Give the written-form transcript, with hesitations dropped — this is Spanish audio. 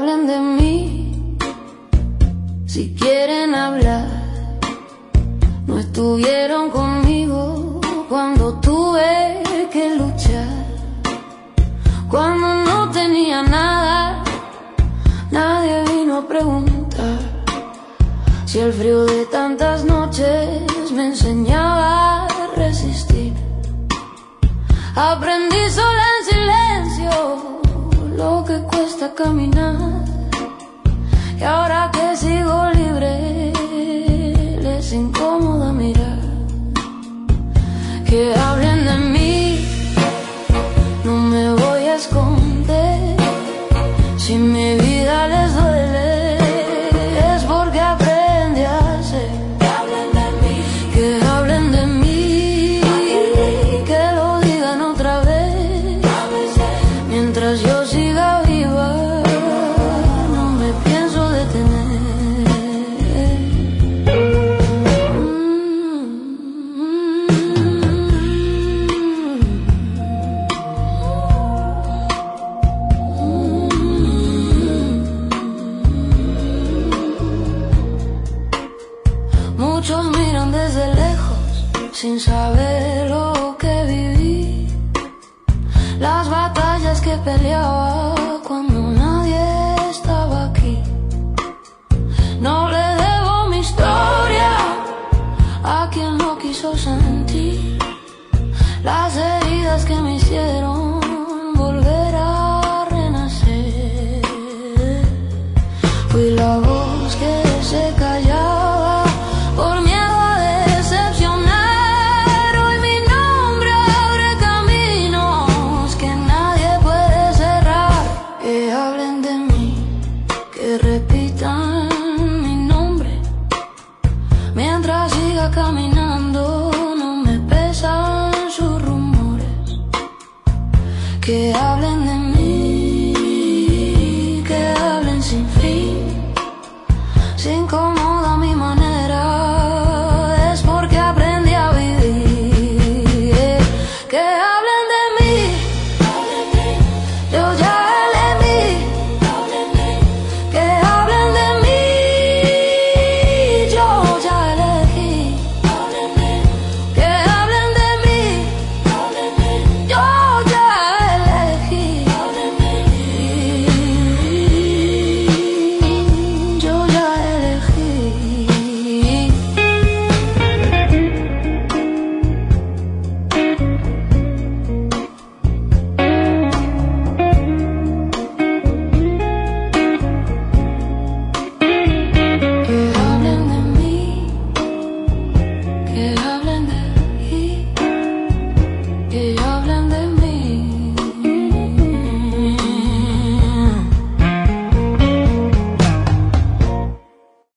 hablen de mí, si quieren hablar. No estuvieron conmigo cuando tuve que luchar, cuando no tenía nada. Nadie vino a preguntar si el frío de tantas noches me enseñaba a resistir. Aprendí sola en silencio lo que cuesta caminar, y ahora que sigo libre les incomoda mirar. Que hablen de mí, no me voy a esconder. Si mi vida les duele es porque aprendí a hacer. Que hablen de mí, que hablen de mí, que lo digan otra vez. Mientras yo siga viva no me pienso detener. Muchos miran desde lejos sin saber lo que viví, las batallas que peleaba cuando nadie estaba aquí. No le debo mi historia a quien no quiso sentir las heridas que me hicieron volver a renacer. Fui la voz que se callaba por miedo a decepcionar. Hoy mi nombre abre caminos que nadie puede cerrar. Que hablen de mí, que repitan